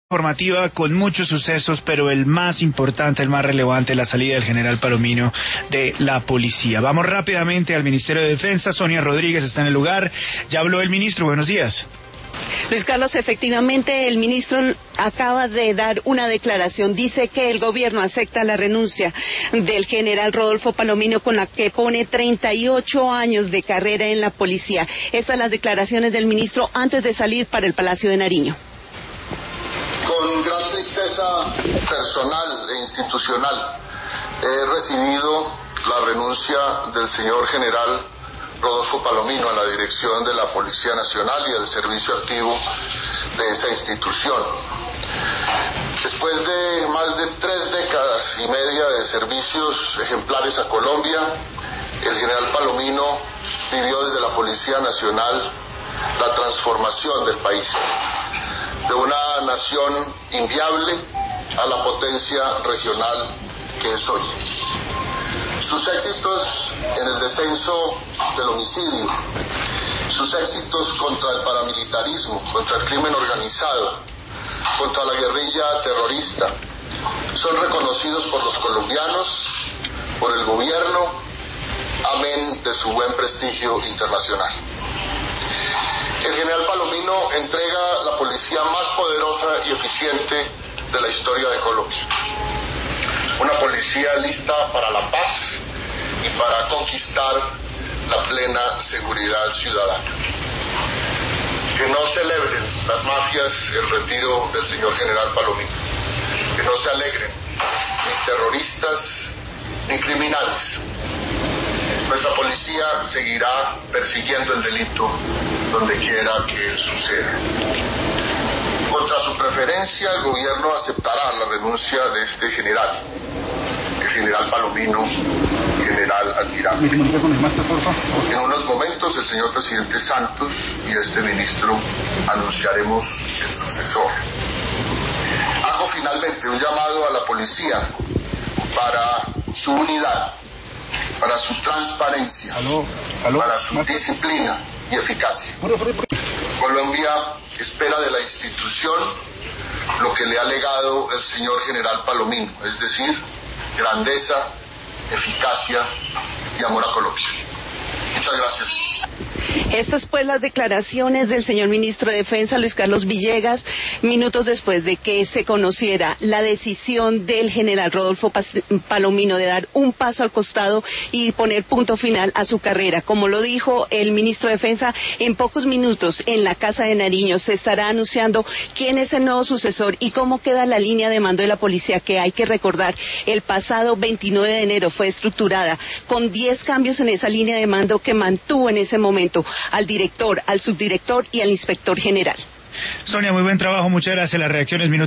Informativa con muchos sucesos, pero el más importante, el más relevante, la salida del general Palomino de la policía. Vamos rápidamente al Ministerio de Defensa. Sonia Rodríguez está en el lugar. Ya habló el ministro. Buenos días. Luis Carlos, efectivamente el ministro acaba de dar una declaración. Dice que el gobierno acepta la renuncia del general Rodolfo Palomino, con la que pone 38 años de carrera en la policía. Estas son las declaraciones del ministro antes de salir para el Palacio de Nariño. Con gran tristeza personal e institucional he recibido la renuncia del señor general Rodolfo Palomino a la dirección de la Policía Nacional y al servicio activo de esa institución. Después de más de 3 décadas y media de servicios ejemplares a Colombia, el general Palomino vivió desde la Policía Nacional la transformación del país, de una nación inviable a la potencia regional que es hoy. Sus éxitos en el descenso del homicidio, sus éxitos contra el paramilitarismo, contra el crimen organizado, contra la guerrilla terrorista, son reconocidos por los colombianos, por el gobierno, amén de su buen prestigio internacional. El general Palomino entrega la policía más poderosa y eficiente de la historia de Colombia. Una policía lista para la paz y para conquistar la plena seguridad ciudadana. Que no celebren las mafias el retiro del señor general Palomino. Que no se alegren ni terroristas ni criminales. Nuestra policía seguirá persiguiendo el delito donde quiera que suceda. Contra su preferencia, el gobierno aceptará la renuncia de este general, el general Palomino, general almirante. En unos momentos, el señor presidente Santos y este ministro anunciaremos el sucesor. Hago finalmente un llamado a la policía para su unidad, para su transparencia, para su disciplina y eficacia. Colombia espera de la institución lo que le ha legado el señor general Palomino, es decir, grandeza, eficacia y amor a Colombia. Muchas gracias. Estas pues las declaraciones del señor ministro de Defensa, Luis Carlos Villegas, minutos después de que se conociera la decisión del general Rodolfo Palomino de dar un paso al costado y poner punto final a su carrera. Como lo dijo el ministro de Defensa, en pocos minutos en la Casa de Nariño se estará anunciando quién es el nuevo sucesor y cómo queda la línea de mando de la policía, que hay que recordar, el pasado 29 de enero fue estructurada con 10 cambios en esa línea de mando que mantuvo en ese momento al director, al subdirector y al inspector general. Sonia, muy buen trabajo, muchas gracias. Las reacciones